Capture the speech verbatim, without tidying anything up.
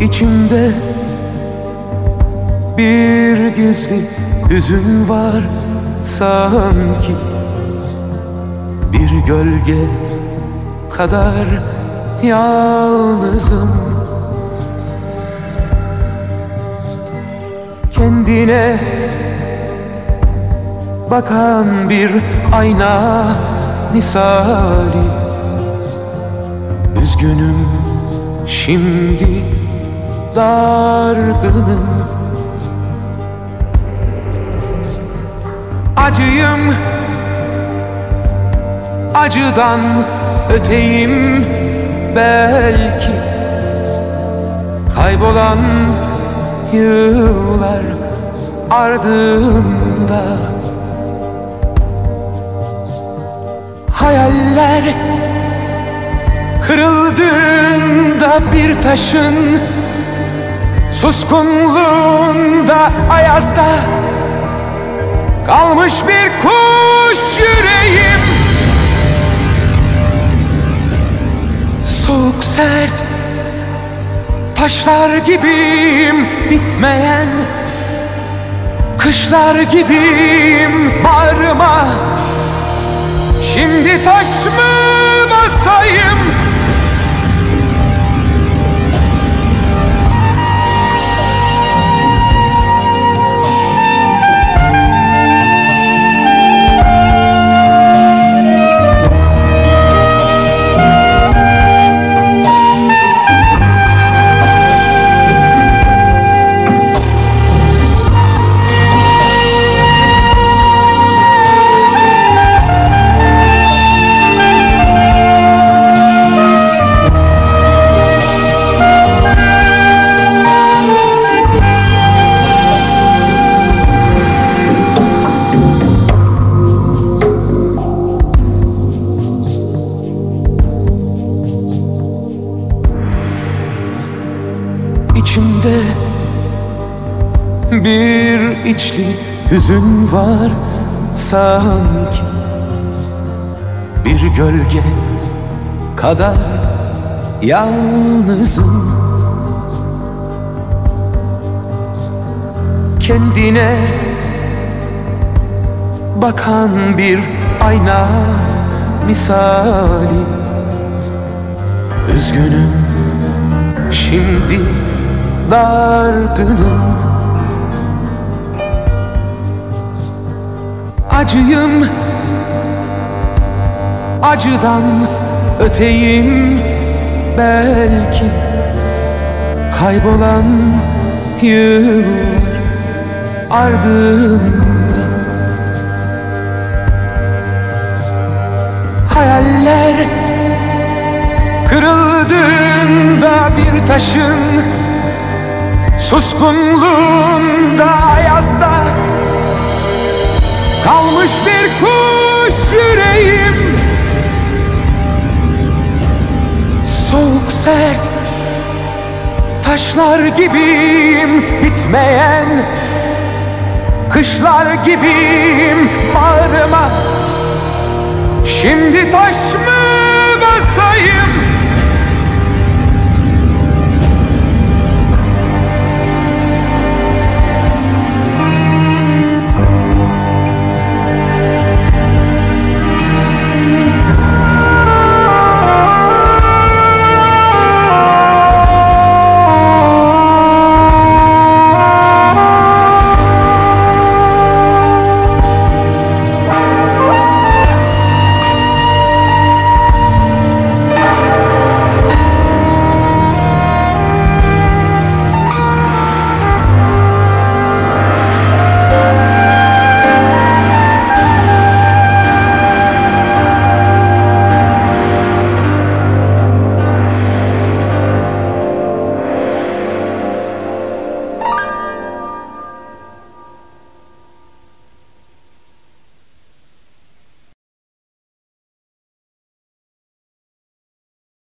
İçimde bir gizli hüzün var sanki, bir gölge kadar yalnızım. Kendine bakan bir ayna misali, üzgünüm şimdi, dargınım. Acıyım, acıdan öteyim belki. Kaybolan yıllar ardında, hayaller kırıldığında bir taşın suskunluğunda, ayazda kalmış bir kuş yüreğim. Soğuk sert taşlar gibiyim, bitmeyen kışlar gibiyim. Bağrıma şimdi taş mı basayım? İçimde bir içli hüzün var sanki, bir gölge kadar yalnızım. Kendine bakan bir ayna misali, üzgünüm şimdi, dargınım. Acıyım, acıdan öteyim belki. Kaybolan yıllar ardında, hayaller kırıldığında bir taşın suskunluğunda, ayazda kalmış bir kuş yüreğim. Soğuk sert taşlar gibiyim, bitmeyen kışlar gibiyim. Bağrıma şimdi taş mı